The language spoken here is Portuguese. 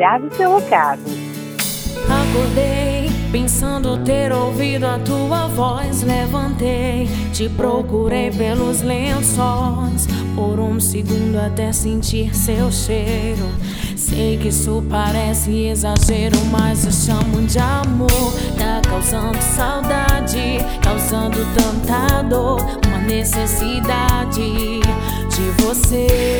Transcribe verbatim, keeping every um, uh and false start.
grave seu recado. Acordei pensando ter ouvido a tua voz. Levantei, te procurei pelos lençóis, por um segundo até sentir seu cheiro. Sei que isso parece exagero, mas eu chamo de amor. Tá causando saudade, causando tanta dor, uma necessidade de você.